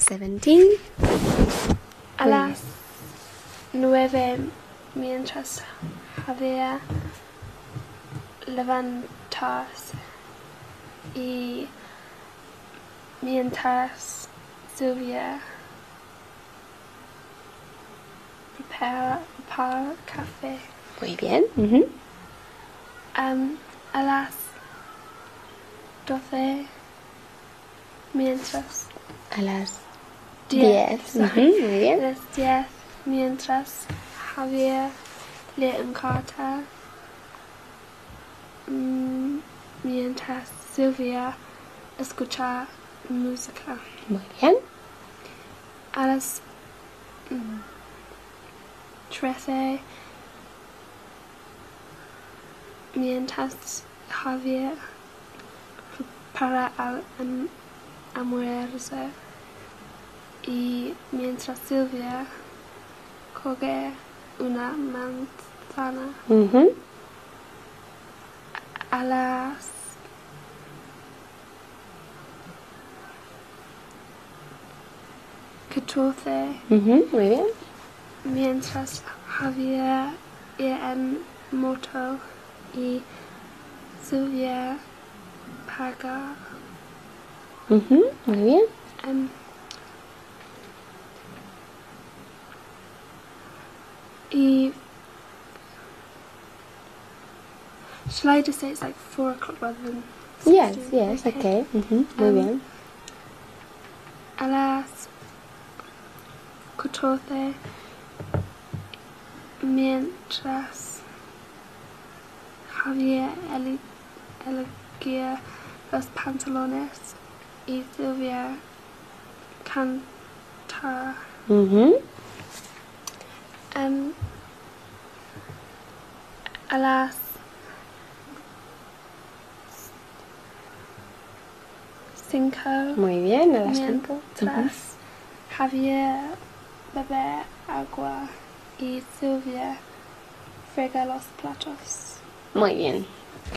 17. A las 9, mientras Javier levantarse y mientras Sylvia prepara café. Muy bien. A las 12, mientras A las 10, 10. Muy bien. a las 10, mientras Javier lee en carta, mientras Sylvia escucha música. Muy bien. A las 13, mientras Javier prepara el almuerzo y mientras Sylvia coge una manzana. A las 14, Muy bien. mientras Javier ir en moto y Sylvia paga. Muy bien. Y shall I just say it's like 4 o'clock rather than 16? Yes, okay. Muy bien. A las 14, mientras Javier elegía los pantalones y Sylvia canta. A las 5, Muy bien, a las 5. mientras Javier bebe agua y Sylvia frega los platos. Muy bien.